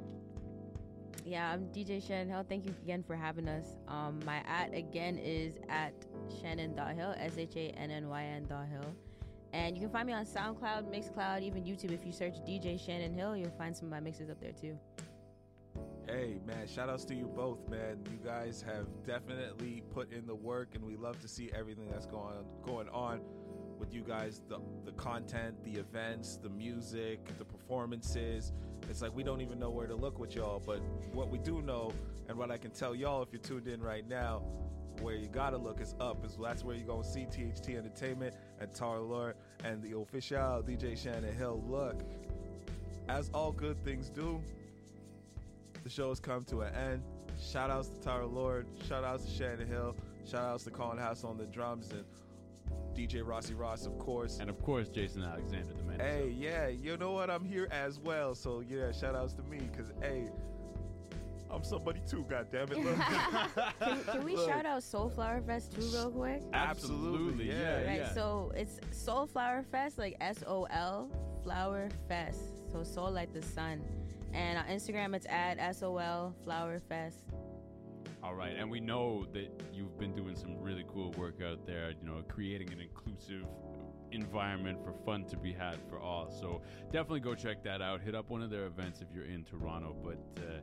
Yeah, I'm D J Shannon Hill. Thank you again for having us. Um, my at again is at Shannon.Hill, S H A N N Y N dot Hill. And you can find me on SoundCloud, Mixcloud, even YouTube. If you search D J Shannon Hill, you'll find some of my mixes up there too. Hey, man, shout outs to you both, man. You guys have definitely put in the work, and we love to see everything that's going going on with you guys, the the content, the events, the music, the performances. It's like we don't even know where to look with y'all, but what we do know, and what I can tell y'all if you're tuned in right now, where you gotta look is up, is that's where you're gonna see T H T Entertainment and Tara Lord and the official D J Shannon Hill. Look, as all good things do, the show has come to an end. Shout outs to Tara Lord, shout outs to Shannon Hill, shout outs to Colin House on the drums, and D J Rossi Ross, of course. And of course, Jason Alexander, the man. Hey, yeah, you know what? I'm here as well. So, yeah, shout outs to me because, hey, I'm somebody too, goddammit. Look. can, can we Look. shout out Soulflower Fest too real quick? Absolutely, yeah. Right, yeah. so it's Soulflower Fest, like S O L, Flower Fest. So soul like the sun. And on Instagram, it's at S O L Flower Fest. All right, and we know that you've been doing some really cool work out there, you know, creating an inclusive environment for fun to be had for all. So definitely go check that out. Hit up one of their events if you're in Toronto. But, uh,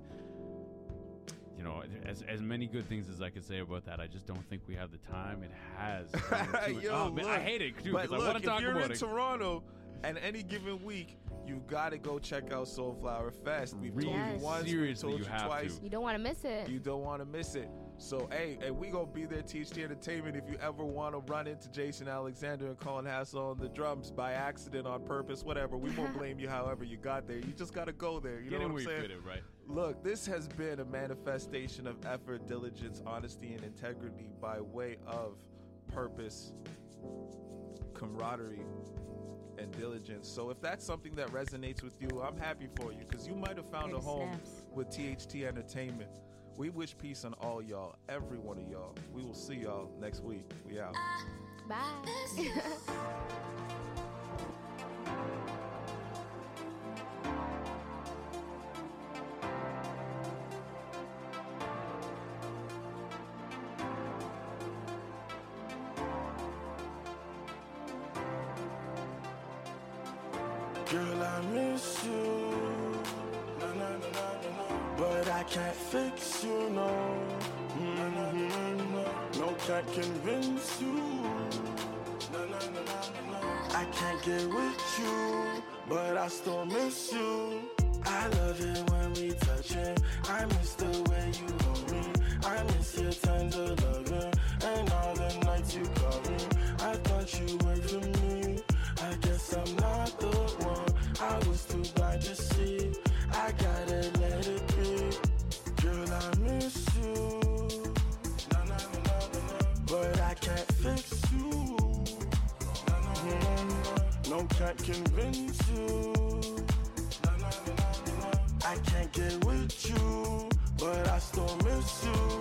you know, as as many good things as I could say about that, I just don't think we have the time. It has. Yo, oh, man, look, I hate it, too, but because I look, want to talk if you're about in it. Toronto, and any given week, you gotta go check out Soulflower Fest. We've told Yes. you once, Seriously, we told you you, have twice. to. You don't want to miss it. You don't want to miss it. So, hey, and we gonna be there, T H T Entertainment. If you ever want to run into Jason Alexander and Colin Hassel on the drums by accident, on purpose, whatever, we won't blame you however you got there. You just gotta go there. You Get know in what I'm where you saying? fit it, right? Look, this has been a manifestation of effort, diligence, honesty, and integrity by way of purpose, camaraderie, and diligence. So if that's something that resonates with you, I'm happy for you because you might have found Great a home snaps. with T H T Entertainment. We wish peace on all y'all, every one of y'all. We will see y'all next week. We out. Bye. Girl, I miss you. Na, na, na, na, na, na. But I can't fix you, no. Mm-hmm. No, can't convince you. Na, na, na, na, na, na. I can't get with you, but I still miss you. I love it when we touching. I miss the way you hold me. I miss your tender loving and all the nights you call me. I thought you were for me. I guess I'm not the one. I was too blind to see. I gotta let it be. Girl, I miss you. Na, na, na, na, na, na. But I can't fix you. Na, na, na, na, na. No, can't convince you. Na, na, na, na, na, na. I can't get with you, but I still miss you.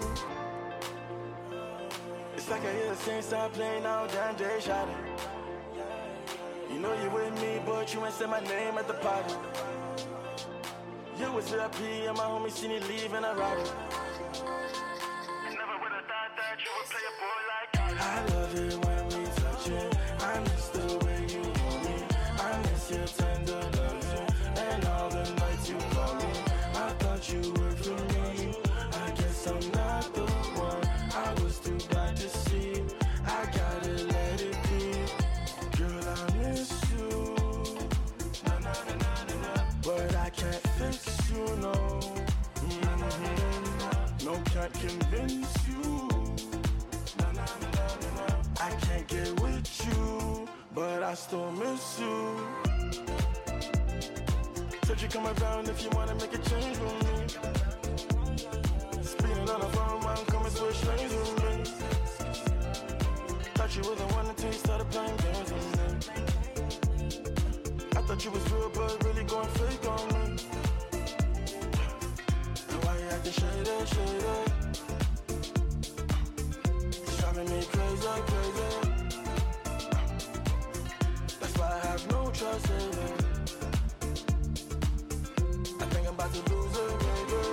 It's like I hear the same sound playing out down Jay shot it. You know you with me, but you ain't said my name at the party. You was happy and my homie seen you leave in a Rari. Never would have thought that you would play a boy like that. convince you. Nah, nah, nah, nah, nah. I can't get with you, but I still miss you. Said you come around if you wanna make a change with me. Speeding on the phone, I'm coming switch lanes with me. Thought you were the one until you started playing games with me. I thought you was real, but really going fake on me. And why you acting shady, shady? It's driving me crazy, crazy. That's why I have no trust in you. I think I'm about to lose it, baby.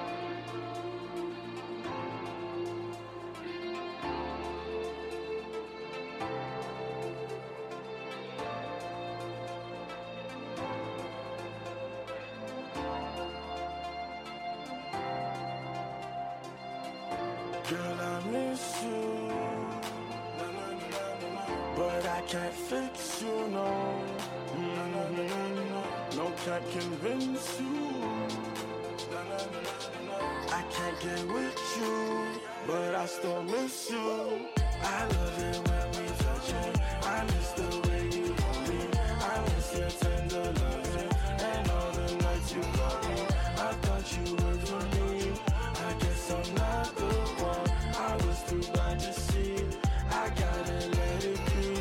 Girl, I miss you, but I can't fix you, no. Mm-hmm. No, can't convince you. I can't get with you, but I still miss you. I love it when we touching. I miss the way you hold me. I miss your tender loving and all the nights you called me. I thought you were for me. I guess I'm not the one. I was too blind to see. I gotta let it be.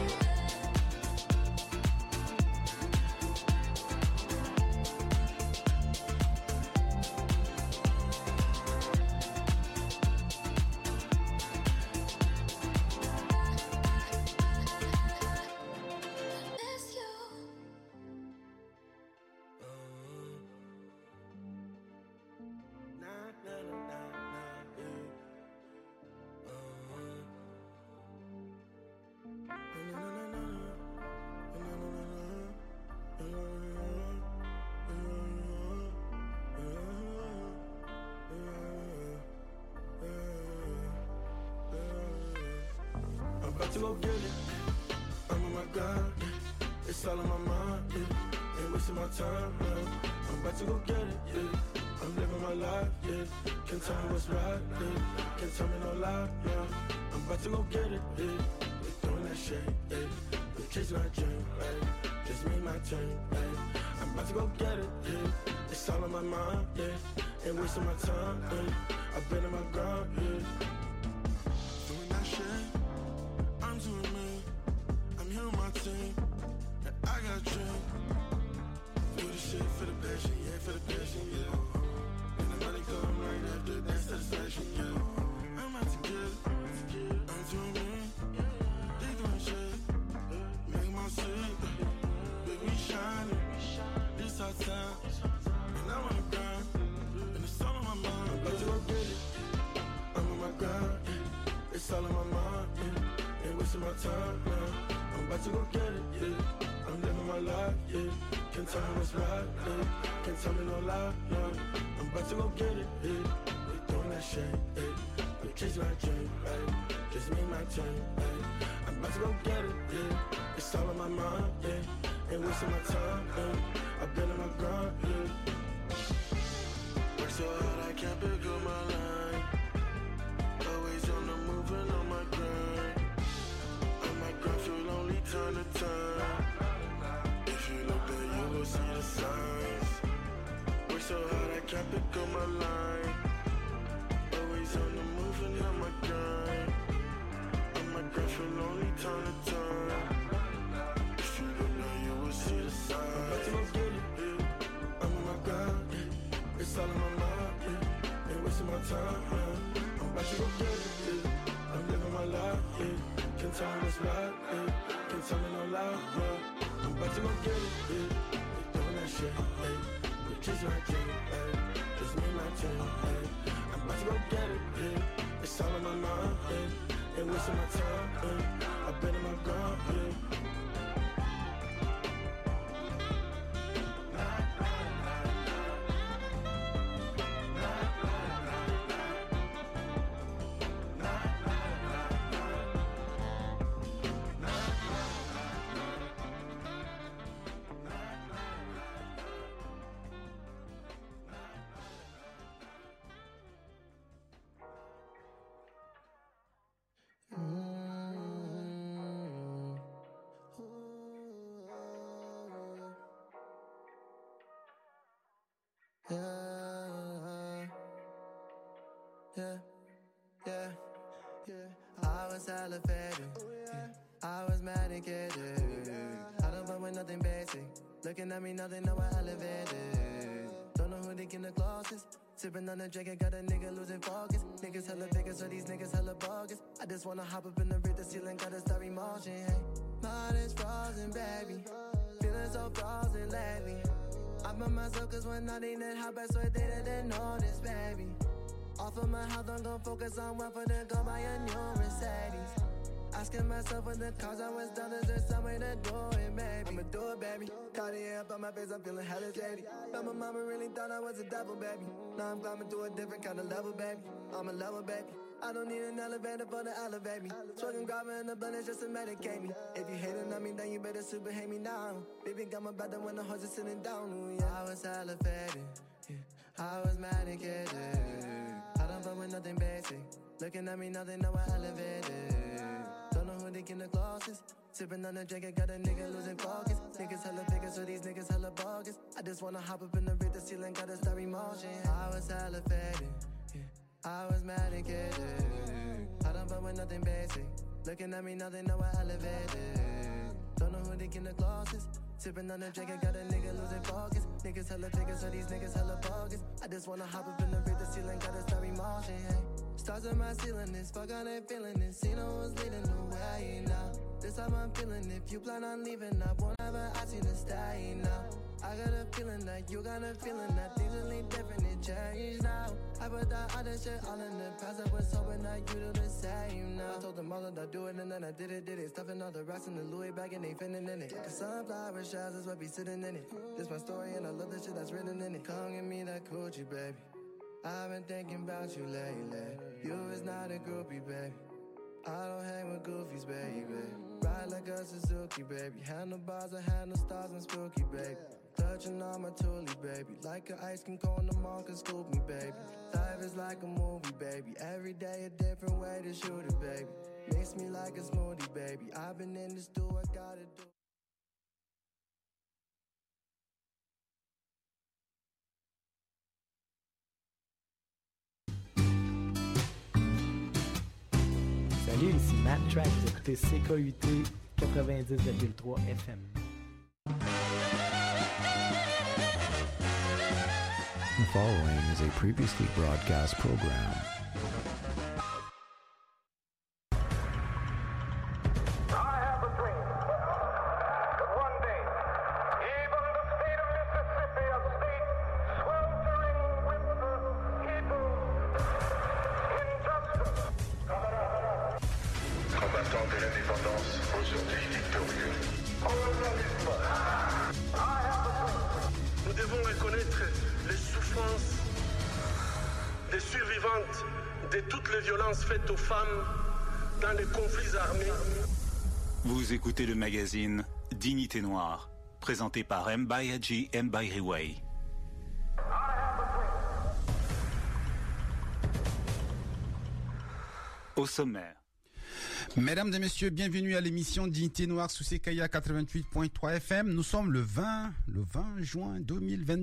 I'm about to go get it. I'm on my grind. Yeah. It's all on my mind. Yeah. Ain't wasting my time. No. I'm about to go get it. Yeah. I'm living my life. Yeah. Can't tell me what's right. Yeah. Can't tell me no lie. Yeah. I'm about to go get it. Yeah. We're doing that shit. Yeah. We're chasing our dream. Yeah. Just me and my team. Yeah. I'm about to go get it. Yeah. It's all on my mind. Yeah. Ain't wasting my time. Yeah. I've been in my grind. Yeah. Doing that shit. I'm doing me, I'm here with my team, and I got a dream. Do the shit for the passion, yeah, for the passion, yeah. And the money come right after that satisfaction, yeah. I'm out to get it, I'm doing me, they doing shit, make my seat, big we shining, this our time, and I wanna grind, and it's all on my mind. I'm about to go get it, I'm on my grind, it's all on my mind, yeah. Ain't wasting my time now. I'm about to go get it, yeah. I'm living my life, yeah. Can't tell me what's right, yeah. Can't tell me no lie, no. I'm about to go get it, yeah. We're doing that shit, yeah. We're chasing our dream, right? Just me and my team, right? I'm about to go get it, yeah. It's all on my mind, yeah. Ain't wasting my time, yeah. I've been in my grind, yeah. Work so hard I can't pick up my line. Always on the move and on my grind. I feel only turn to time. If you look then you will see the signs. Work so hard I can't pick up my line. Always on the move and on my grind. On my grind feel only turn to time. If you look then you will see the signs. I'm about to go get it, yeah. I'm on my grind, yeah. It's all in my mind, yeah. Ain't wasting my time, yeah. I'm about to go get it, yeah. I'm living my life, yeah. Can't tell me what's right, yeah. Can't tell me no lie, yeah. I'm about to go get it, yeah. We're doing that shit, yeah. We're chasing our dream, yeah. Just me and my team, yeah. I'm about to go get it, yeah. It's all on my mind, yeah. Ain't wasting my time, yeah. I've been in my grind, yeah. yeah, yeah, yeah. I was elevated, yeah. I was medicated. I don't fuck with nothing basic. Looking at me, nothing, no, I elevated. Don't know who they in the closest. Sipping on the drink and got a nigga losing focus. Niggas hella bigger, so these niggas hella bogus. I just wanna hop up in the read the ceiling, gotta start emotion, hey. Mine is frozen, baby. Feeling so frozen lately. I put myself cause when I need it, how best way they didn't notice, baby. Off of my health, I'm gon' focus on one for the go buy a new Mercedes. Asking myself when the cause I was done, is there some way to do it, baby? I'ma do it, baby. Cartier up on my face, I'm feeling hella shady. But my mama really thought I was a devil, baby. Now I'm climbing to a different kind of level, baby. I'm a level, baby. I don't need an elevator for the elevate me. Smoking grabber in the blender just to medicate me. If you hating on me, then you better super hate me now. Baby got my brother when the horse is sitting down. Ooh, yeah. I was elevated, yeah. I was medicated. I don't fuck with nothing basic. Looking at me, nothing, no, I elevated. Don't know who they in the closest. Sipping on the drink, I got a nigga losing focus. Niggas hella bigger, so these niggas hella bogus. I just wanna hop up in the read the ceiling, gotta start emotion. I was elevated, yeah. I was medicated. I don't fuck with nothing basic. Looking at me, nothing, no, I elevated. Don't know who they in the closest. Sipping on the drink, I got a nigga losing focus. Niggas hella bigger, so these niggas hella bogus. I just wanna hop up in the read the ceiling, gotta start emotion, hey. Stars in my ceiling, this fuck on that feeling this. See no one's leading the way now. This time I'm feeling, if you plan on leaving, I won't ever ask you to stay now. I got a feeling that you got a feeling that things will be different, it changed now. I put that other shit all in the past, I was hoping that you do the same now. I told them all that I do it and then I did it, did it. Stuffing all the rocks in the Louis bag and they finning in it. Cause sunflower shells is what be sitting in it. This my story and I love the shit that's written in it. Come give me that coochie, baby. I've been thinking about you lately. You is not a groupie, baby. I don't hang with goofies, baby. Ride like a Suzuki, baby. Handlebars, I handle stars and spooky, baby. Touching on my toolie, baby. Like an ice cream cone, the mom can scoop me, baby. Life is like a movie, baby. Every day a different way to shoot it, baby. Makes me like a smoothie, baby. I've been in the stew, I gotta do. Salut, ici Matt Track, vous écoutez C K U T quatre-vingt-dix virgule trois F M. The following is a previously broadcast program. Nous devons reconnaître les souffrances des survivantes de toutes les violences faites aux femmes dans les conflits armés. Vous écoutez le magazine Dignité Noire, présenté par Mbayaji Mbayriway. Au sommaire. Mesdames et messieurs, bienvenue à l'émission Dignité Noire sous C K I A quatre-vingt-huit point trois F M. Nous sommes le vingt, le vingt juin deux mille vingt-deux.